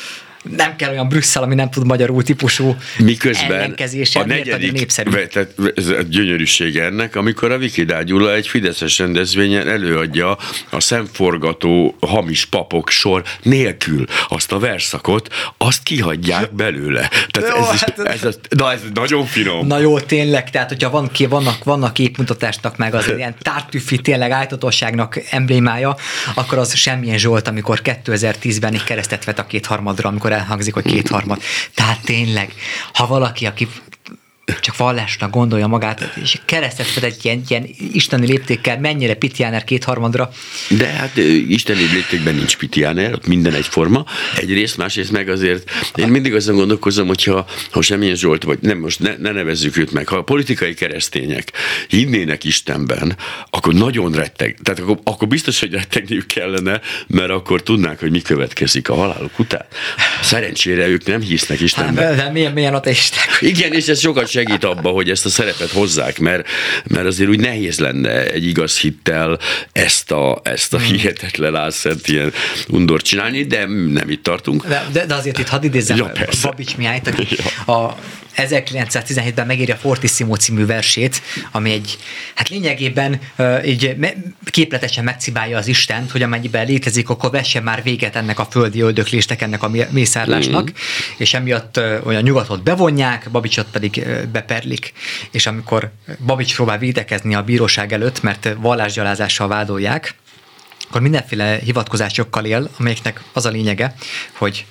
nem kell olyan Brüsszel, ami nem tud magyarul típusú ellenkezése, a negyedik, népszerű. Tehát ez a gyönyörűsége ennek, amikor a Vikidár Gyula egy fideszes rendezvényen előadja a szemforgató hamis papok sor nélkül azt a verszakot, azt kihagyják belőle. Tehát jó, ez, is, hát, ez, ez, na, ez nagyon finom. Na jó, tényleg, tehát hogyha van, vannak, vannak képmutatásnak meg az ilyen tártüfi tényleg álltatosságnak emblémája, akkor az semmilyen Zsolt, amikor kétezer-tízben egy keresztet vet a kétharmadra, amikor elhangzik, hogy kétharmad. Tehát tényleg, ha valaki, aki csak vallásnak gondolja magát, és keresztet vett egy ilyen, ilyen isteni léptékkel, mennyire Pitjáner kétharmadra. De hát isteni léptékben nincs Pitjáner, ott minden egyforma. Egyrészt, másrészt meg azért én mindig azon gondolkozom, hogyha ha semmilyen Zsolt, vagy nem, most ne, ne nevezzük őt meg, ha a politikai keresztények hinnének Istenben, akkor nagyon retteg. Tehát akkor, akkor biztos, hogy rettegniük kellene, mert akkor tudnák, hogy mi következik a haláluk után. Szerencsére ők nem hisznek Istenben. Hát, de milyen, milyen ateisták. Igen, és ez sokat segít abba, hogy ezt a szerepet hozzák, mert, mert azért úgy nehéz lenne egy igaz hittel ezt a, ezt a hihetetlen álszent ilyen undort csinálni, de nem itt tartunk. De, de, de azért itt hadd idézzem ja, Babics Mihályt, aki ja. a ezerkilencszáztizenhétben megírja Fortissimo című versét, ami egy, hát lényegében uh, így me- képletesen megcibálja az Istent, hogy amennyiben létezik, akkor vessen már véget ennek a földi öldöklésnek, ennek a mészárlásnak, mm. és emiatt uh, olyan nyugatot bevonják, Babicsot pedig uh, beperlik. És amikor Babics próbál védekezni a bíróság előtt, mert vallásgyalázással vádolják, akkor mindenféle hivatkozásokkal él, amelyeknek az a lényege, hogy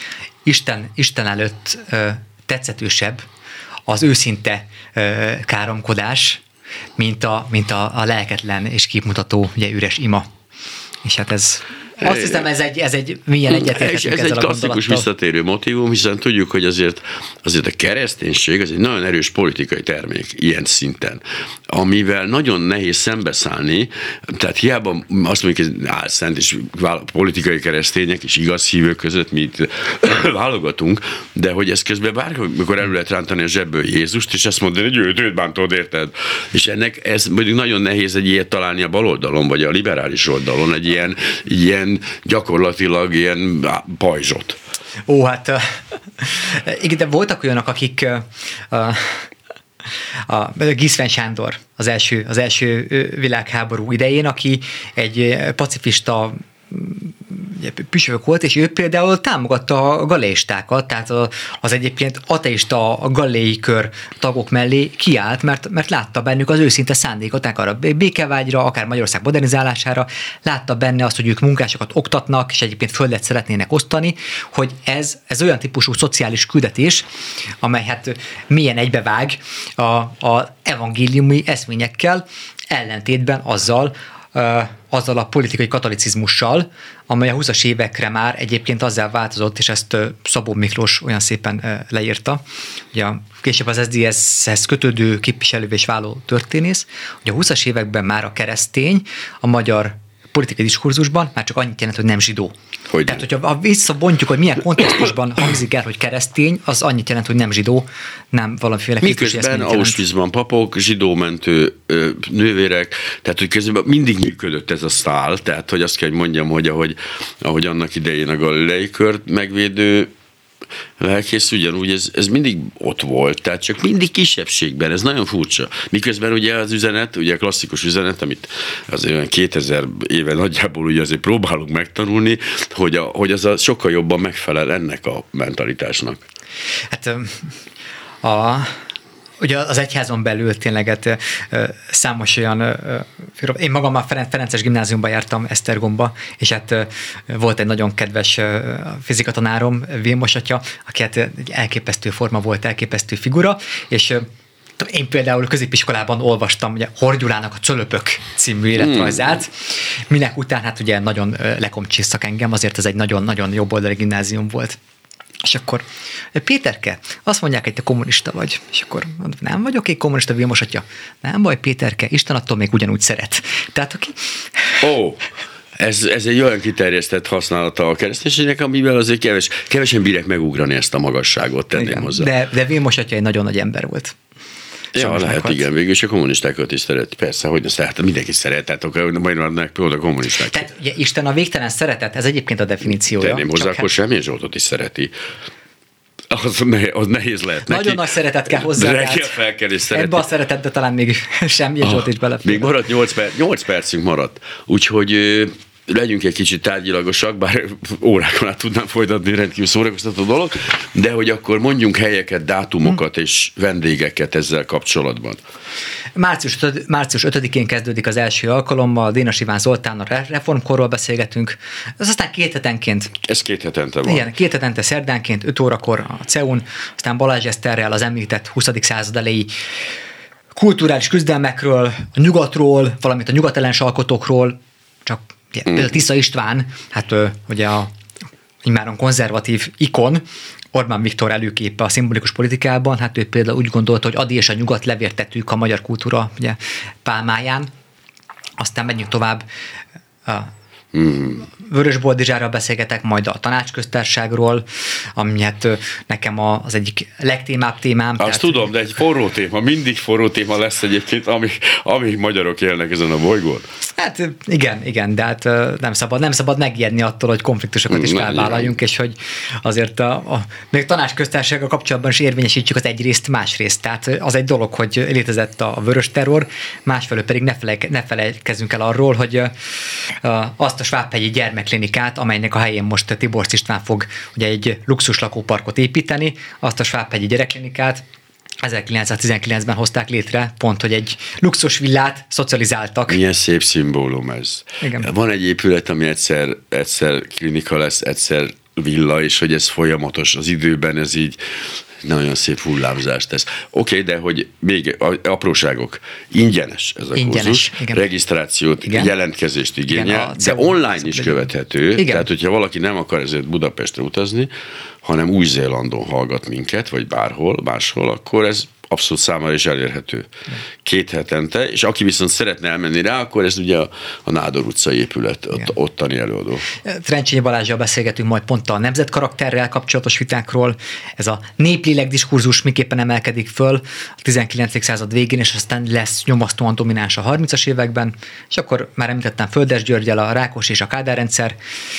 Isten, Isten előtt uh, tetszetősebb az őszinte ö, káromkodás, mint a, mint a, a lelketlen és képmutató ugye, üres ima. És hát ez, azt hiszem, ez egy, ez egy milyen egyetérthetünk ezzel a gondolattal. Ez egy klasszikus visszatérő motívum, hiszen tudjuk, hogy azért, azért a kereszténység az egy nagyon erős politikai termék ilyen szinten, amivel nagyon nehéz szembeszállni, tehát hiába azt mondjuk, hogy álszent és politikai keresztények és igaz hívők között mi itt válogatunk, de hogy ez közben bármikor elő lehet rántani a zsebből Jézust, és ezt mondani, hogy őt, őt bántod, érted? És ennek ez mondjuk nagyon nehéz egy ilyet találni a baloldalon, vagy a liberális oldalon, egy ilyen, ilyen gyakorlatilag ilyen pajzsot. Ó, hát uh, igen, de voltak olyanok, akik uh, a Giszven Sándor az első, az első világháború idején, aki egy pacifista püspök volt, és ő például támogatta a galeistákat, tehát az egyébként ateista a galei kör tagok mellé kiállt, mert, mert látta bennük az őszinte szándékot, akár a békevágyra, akár Magyarország modernizálására, látta benne azt, hogy ők munkásokat oktatnak, és egyébként földet szeretnének osztani, hogy ez, ez olyan típusú szociális küldetés, amely hát milyen egybevág a, a evangéliumi eszményekkel, ellentétben azzal, azzal a politikai katolicizmussal, amely a húszas évekre már egyébként azzal változott, és ezt Szabó Miklós olyan szépen leírta, ugye később az es zé dé es-hez kötődő képviselő és váló történész, hogy a húszas években már a keresztény a magyar politikai diskurzusban már csak annyit jelent, hogy nem zsidó. Hogy Tehát, hogyha visszabontjuk, hogy milyen kontextusban hangzik el, hogy keresztény, az annyit jelent, hogy nem zsidó, nem valamiféle Krisztusi eszményt jelent. Miközben Auschwitzban papok, zsidómentő nővérek, tehát hogy közben mindig működött ez a szál, tehát hogy azt kell, hogy mondjam, hogy ahogy, ahogy annak idején a galilei kört megvédő lelkész, ugyanúgy ez, ez mindig ott volt, tehát csak mindig kisebbségben, ez nagyon furcsa. Miközben ugye az üzenet, ugye a klasszikus üzenet, amit azért olyan kétezer éve nagyjából ugye azért próbálunk megtanulni, hogy, a, hogy az a sokkal jobban megfelel ennek a mentalitásnak. Hát a... Ugye az egyházon belül tényleg hát, számos olyan, én magam már Ferences gimnáziumba jártam, Esztergomba, és hát volt egy nagyon kedves fizikatanárom, Vilmos atya, aki hát egy elképesztő forma volt, elképesztő figura, és én például középiskolában olvastam ugye Horgyulának a Cölöpök című életrajzát, hmm. minek után hát ugye nagyon lekomcsisztak engem, azért ez egy nagyon-nagyon jobboldali gimnázium volt. És akkor, Péterke, azt mondják, hogy te kommunista vagy. És akkor nem vagyok én kommunista, Vilmos atya. Nem baj, Péterke, Isten attól még ugyanúgy szeret. Tehát aki... Ó, oh, ez, ez egy olyan kiterjesztett használata a kereszténységnek, amivel azért keves, kevesen bírják megugrani ezt a magasságot, tenném igen, hozzá. De, de Vilmos atya egy nagyon nagy ember volt. Ja, Sajnos lehet, meghalt. Igen, végül is a kommunistákat is szeret. Persze, hogy ne szeret, mindenki szeret, tehát majd vannak például a kommunisták. Tehát ugye, Isten a végtelen szeretet, ez egyébként a definíciója. Tenném hozzá, akkor hát... Semmi Zsoltot is szereti. Az, ne, az nehéz lehet neki. Nagyon nagy szeretet kell hozzá. Reggel fel kell és szeretni. Ebbe a szeretetbe talán még semmi Zsolt is belefér. Még maradt nyolc perc, nyolc percünk maradt. Úgyhogy legyünk egy kicsit tárgyilagosak, bár órákon át tudnám folytatni, rendkívül szórakoztató dolog, de hogy akkor mondjunk helyeket, dátumokat hmm. és vendégeket ezzel kapcsolatban. Március ötödikén kezdődik az első alkalommal, Dénes Iván Zoltánnal reformkorról beszélgetünk, ez aztán két hetenként. Ez két hetente van. Igen, két hetente szerdánként, öt órakor a cé e u-n, aztán Balázs Eszterrel az említett huszadik század elejé kulturális küzdelmekről, a nyugatról, valamint a nyugatellenes alkotókról, csak mm. például Tisza István, hát ugye a immáron konzervatív ikon, Orbán Viktor előképe a szimbolikus politikában, hát ő például úgy gondolta, hogy Adi és a nyugat levértettük a magyar kultúra ugye, pálmáján. Aztán megyünk tovább. Mm. Vörös Boldizsárral beszélgetek, majd a tanácsköztárságról, ami hát nekem az egyik legtémább témám. Azt tehát, tudom, de egy forró téma, mindig forró téma lesz egyébként, amíg, amíg magyarok élnek ezen a bolygón. Hát igen, igen, de hát nem szabad, nem szabad megijedni attól, hogy konfliktusokat is felvállaljunk, és hogy azért a, a még tanácsköztársággal kapcsolatban is érvényesítsük az egyrészt, másrészt. Tehát az egy dolog, hogy létezett a vörös terror, másfelől pedig ne, felej, ne felejtkezzünk el arról, hogy azt a Svábhegyi gyermekklinikát, amelynek a helyén most Tiborcs István fog ugye egy luxus lakóparkot építeni, azt a Svábhegyi gyerekklinikát ezerkilencszáztizenkilencben hozták létre, pont, hogy egy luxus villát szocializáltak. Milyen szép szimbólum ez. Igen. Van egy épület, ami egyszer, egyszer klinika lesz, egyszer villa, és hogy ez folyamatos az időben, ez így nagyon szép hullámzást tesz. Oké, okay, de hogy még apróságok. Ingyenes ez a ingyenes, kurzus. Igen. Regisztrációt, igen. jelentkezést igényel, de online is követhető. Igen. Tehát, hogyha valaki nem akar ezért Budapestre utazni, hanem Új-Zélandon hallgat minket, vagy bárhol, máshol, akkor ez abszolút számára is elérhető. Két hetente, és aki viszont szeretne elmenni rá, akkor ez ugye a, a Nádor utcai épület, ott, ottani előadó. Trencsényi Balázsral beszélgetünk majd pont a nemzetkarakterrel kapcsolatos vitákról. Ez a néplélek diskurzus miképpen emelkedik föl a tizenkilencedik század végén, és aztán lesz nyomasztóan domináns a harmincas években, és akkor már említettem Földes Györgyel a Rákos és a Kádár rendszer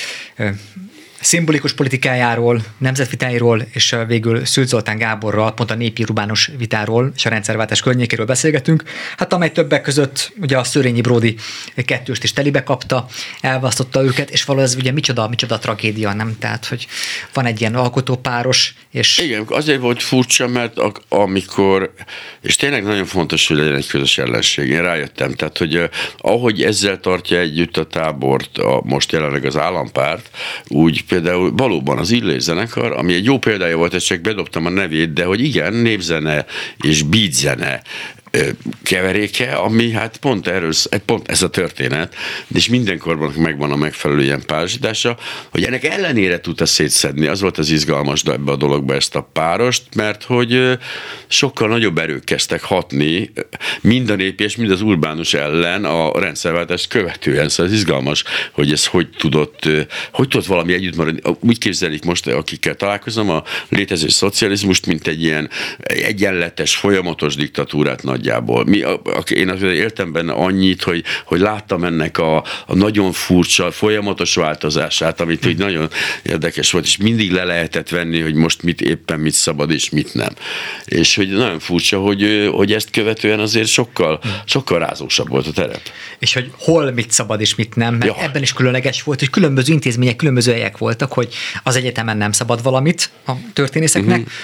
szimbolikus politikájáról, nemzetvitáiról, és végül Szűcs Zoltán Gáborral pont a népi urbánus vitáról és a rendszerváltás környékéről beszélgetünk, hát amely többek között ugye a Szőrényi Bródi kettőst is telibe kapta, elvasztotta őket, és valahogy ez ugye micsoda, micsoda tragédia, nem? Tehát, hogy van egy ilyen alkotópáros, és... Igen, azért volt furcsa, mert amikor, és tényleg nagyon fontos, hogy legyen egy közös ellenség, én rájöttem, tehát, hogy ahogy ezzel tartja együtt a tábort, a, most jelenleg az állampárt, úgy például valóban az Illés zenekar, ami egy jó példája volt, ezt csak bedobtam a nevét, de hogy igen, népzene és beatzene keveréke, ami hát pont erről, pont ez a történet, és mindenkorban megvan a megfelelő ilyen párosítása, hogy ennek ellenére tudta szétszedni, az volt az izgalmas ebbe a dologba ezt a párost, mert hogy sokkal nagyobb erők kezdtek hatni mind a népi és mind az urbánus ellen a rendszerváltást követően, szóval ez izgalmas, hogy ez hogy tudott, hogy tudott valami együtt maradni. Úgy képzelik most, akikkel találkozom, a létező szocializmust, mint egy ilyen egyenletes, folyamatos diktatúrát nagy nagyjából. Mi, a, a, én azért éltem benne annyit, hogy, hogy láttam ennek a, a nagyon furcsa, folyamatos változását, amit így nagyon érdekes volt, és mindig le lehetett venni, hogy most mit éppen mit szabad, és mit nem. És hogy nagyon furcsa, hogy, hogy ezt követően azért sokkal, sokkal rázósabb volt a terep. És hogy hol mit szabad, és mit nem, mert ja. ebben is különleges volt, hogy különböző intézmények, különböző helyek voltak, hogy az egyetemen nem szabad valamit a történészeknek, uh-huh.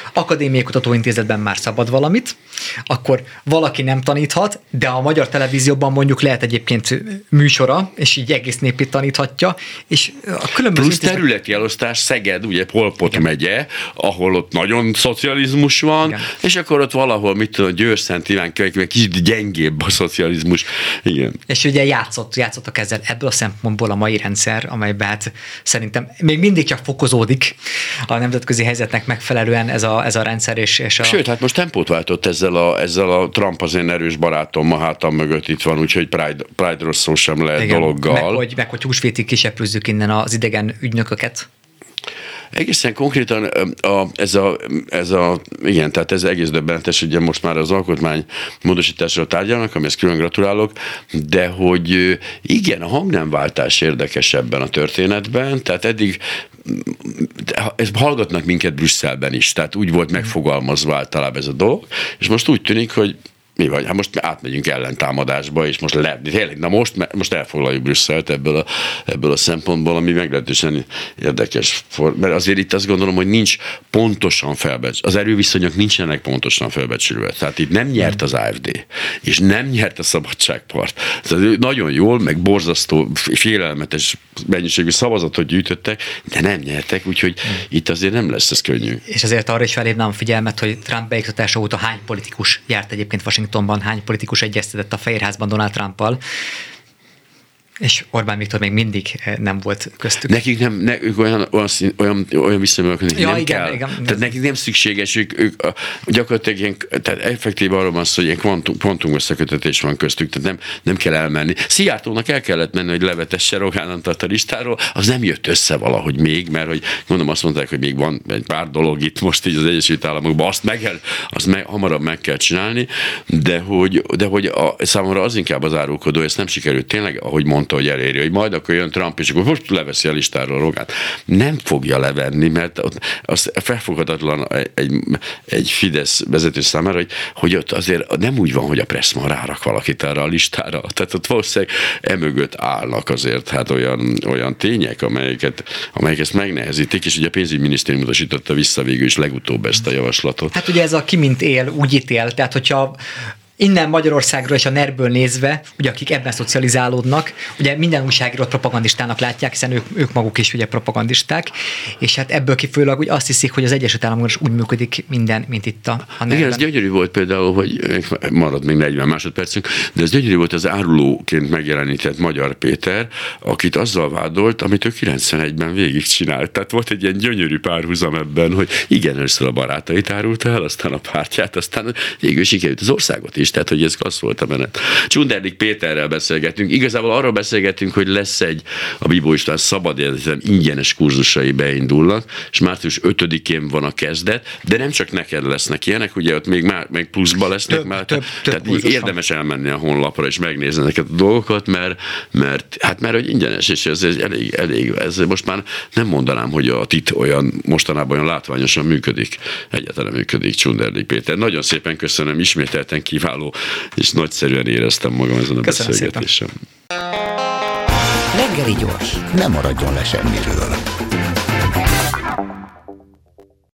Akadémiai Kutatóintézetben már szabad valamit, akkor valaki nem taníthat, de a Magyar Televízióban mondjuk lehet egyébként műsora, és így egész népét taníthatja, és a különböző plusz területi elosztás, Szeged, ugye Pol Pot megye, ahol ott nagyon szocializmus van, igen. És akkor ott valahol, mit tudom, Győr-Szent Iván kövek, kicsit gyengébb a szocializmus. Igen. És ugye játszott, játszottak ezzel ebből a szempontból a mai rendszer, amelyben hát szerintem még mindig csak fokozódik a nemzetközi helyzetnek megfelelően ez a, ez a rendszer. És, és a... Sőt, hát most tempót váltott ezzel a, ezzel a Trump az én erős barátom a hátam mögött itt van, úgyhogy Pride, Pride-ról szó sem lehet igen, dologgal. Meg hogy, meg, hogy húsvétig kiseprűzzük innen az idegen ügynököket. Egészen konkrétan a, ez, a, ez a, igen, tehát ez egész döbbenetes, ugye most már az alkotmány módosításról tárgyalnak, amihez külön gratulálok, de hogy igen, a hangnemváltás érdekes ebben a történetben, tehát eddig ez hallgatnak minket Brüsszelben is, tehát úgy volt megfogalmazva általában ez a dolog, és most úgy tűnik, hogy mi vagy? Hát most átmegyünk ellentámadásba, és most le, tényleg, na most, most elfoglaljuk Brüsszelt ebből a, ebből a szempontból, ami meglehetősen érdekes. Mert azért itt azt gondolom, hogy nincs pontosan felbecsülve. Az erőviszonyok nincsenek pontosan felbecsülve. Tehát itt nem nyert az á ef dé, és nem nyert a Szabadságpárt. Tehát nagyon jól, meg borzasztó, félelmetes mennyiségű szavazatot gyűjtöttek, de nem nyertek, úgyhogy itt azért nem lesz ez könnyű. És azért arra is felhívnám a figyelmet, hogy Trump beiktatása óta hány politikus járt egyébként Washingtonban, hány politikus egyeztetett a Fehérházban Donald Trumpal, és Orbán Viktor még mindig nem volt köztük. Nekik nem, ne, ők olyan, olyan, olyan, olyan viszonylag, nekik ja, nem igen, kell. Igen, tehát nekik nem szükséges, ők, ők gyakorlatilag ilyen, tehát effektív arról van szó, hogy ilyen kvantum, kvantum összekötetés van köztük, tehát nem, nem kell elmenni. Szijjártónak el kellett menni, hogy levetesse Rogán Antalt a listáról, az nem jött össze valahogy még, mert hogy mondom, azt mondták, hogy még van egy pár dolog itt most így az Egyesült Államokban, azt meg kell, azt meg, hamarabb meg kell csinálni, de hogy, de hogy a, számomra az inkább az árulkodó, ezt nem sikerült tényleg, ahogy mondta, hogy eléri, hogy majd akkor jön Trump, és akkor most leveszi a listáról Rogát. Nem fogja levenni, mert az felfoghatatlan egy, egy Fidesz vezető számára, hogy, hogy ott azért nem úgy van, hogy a Pressman rárak valakit erre a listára. Tehát ott valószínűleg emögött állnak azért hát olyan, olyan tények, amelyeket, amelyek ezt megnehezítik, és ugye a pénzügyminisztérium utasította vissza végül is legutóbb ezt a javaslatot. Hát ugye ez a ki mint él, úgy ítél, tehát hogyha innen Magyarországról és a nerből nézve, ugye akik ebben szocializálódnak, ugye minden újságírót propagandistának látják, hiszen ők, ők maguk is ugye propagandisták, és hát ebből kifolyólag úgy azt hiszik, hogy az Egyesült Államokban is úgy működik minden, mint itt a, a nerben. Igen, ez gyönyörű volt például, hogy marad még negyven másodpercünk, de ez gyönyörű volt az árulóként megjelenített Magyar Péter, akit azzal vádolt, amit ő kilencvenegyben végigcsinált. Tehát volt egy ilyen gyönyörű párhuzam ebben, hogy igen, először a barátait árulta el, aztán a pártját, aztán végül sikerült az országot is. Tehát, hogy ez az volt a menet. Csunderlik Péterrel beszélgetünk. Igazából arról beszélgetünk, hogy lesz egy a Bibó István Szabad Egyetem ingyenes kurzusai beindulnak, és március ötödikén van a kezdet, de nem csak neked lesznek ilyenek, ugye ott még, már, még pluszba lesznek több, már. Több, tehát több érdemes elmenni a honlapra és megnézni ezeket a dolgokat, mert, mert hát mert hogy ingyenes, és ez, ez elég, elég, ez most már nem mondanám, hogy a tit olyan mostanában olyan látványosan működik. Egyáltalán működik Csunderlik Péter. Nagyon szépen köszönöm, ismételten kívánok, és nagyszerűen éreztem magam ezen a Köszönöm beszélgetésen. Reggeli gyors, nem maradjon le semmiről.